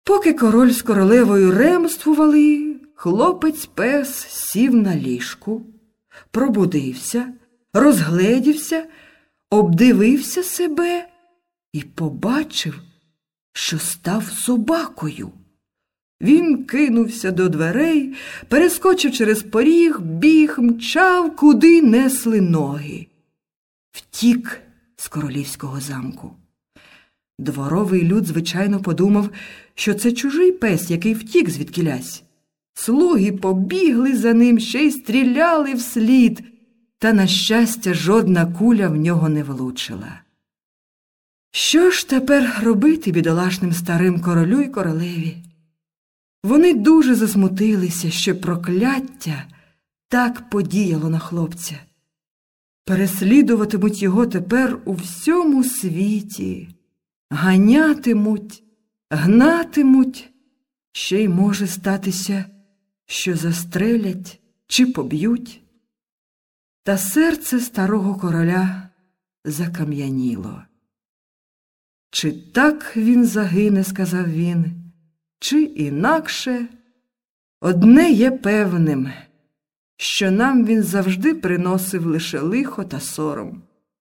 Поки король з королевою ремствували, хлопець-пес сів на ліжку, пробудився, розгледівся, обдивився себе і побачив, що став собакою. Він кинувся до дверей, перескочив через поріг, біг, мчав, куди несли ноги. Втік з королівського замку. Дворовий люд, звичайно, подумав, що це чужий пес, який втік звідкілясь. Слуги побігли за ним, ще й стріляли вслід, та, на щастя, жодна куля в нього не влучила. Що ж тепер робити бідолашним старим королю й королеві? Вони дуже засмутилися, що прокляття так подіяло на хлопця. Переслідуватимуть його тепер у всьому світі, ганятимуть, гнатимуть, ще й може статися, що застрелять чи поб'ють. Та серце старого короля закам'яніло. «Чи так він загине, – сказав він, – чи інакше, одне є певним, що нам він завжди приносив лише лихо та сором.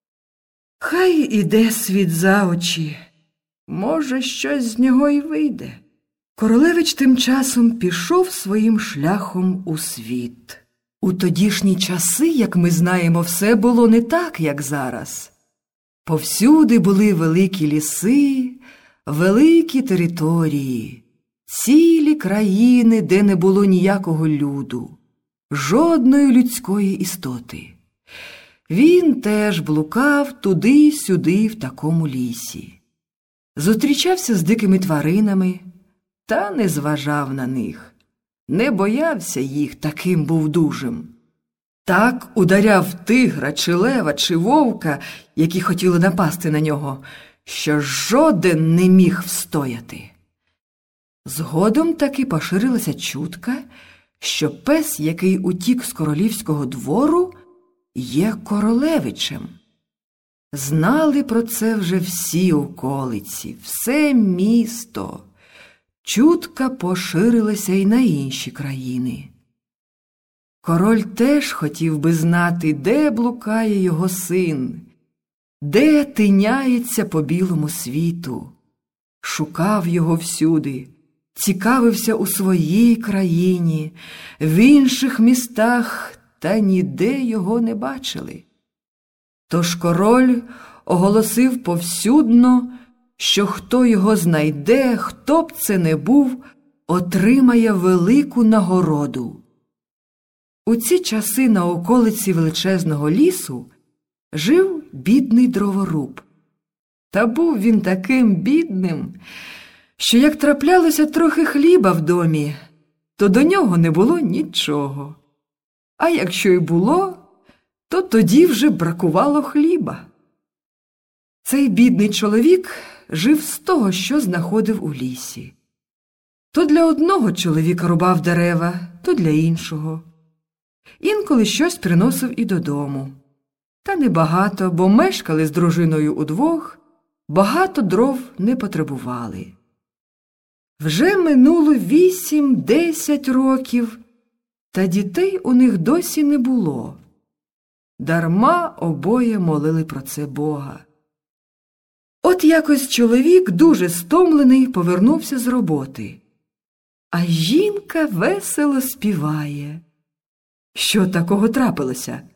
Хай іде світ за очі, може, щось з нього й вийде». Королевич тим часом пішов своїм шляхом у світ. У тодішні часи, як ми знаємо, все було не так, як зараз. Повсюди були великі ліси, великі території, цілі країни, де не було ніякого люду, жодної людської істоти. Він теж блукав туди-сюди в такому лісі. Зустрічався з дикими тваринами, та не зважав на них. Не боявся їх, таким був дужим. Так ударяв тигра, чи лева, чи вовка, які хотіли напасти на нього, що жоден не міг встояти. Згодом таки поширилася чутка, що пес, який утік з королівського двору, є королевичем. Знали про це вже всі околиці, все місто. Чутка поширилася й на інші країни. Король теж хотів би знати, де блукає його син, де тиняється по білому світу. Шукав його всюди, цікавився у своїй країні, в інших містах, та ніде його не бачили. Тож король оголосив повсюдно, що хто його знайде, хто б це не був, отримає велику нагороду. У ці часи на околиці величезного лісу жив бідний дроворуб. Та був він таким бідним, що як траплялося трохи хліба в домі, то до нього не було нічого. А якщо й було, то тоді вже бракувало хліба. Цей бідний чоловік жив з того, що знаходив у лісі. То для одного чоловіка рубав дерева, то для іншого. Інколи щось приносив і додому. Та небагато, бо мешкали з дружиною удвох, багато дров не потребували. Вже минуло 8-10 років, та дітей у них досі не було. Дарма обоє молили про це Бога. От якось чоловік, дуже стомлений, повернувся з роботи. А жінка весело співає. Що такого трапилося?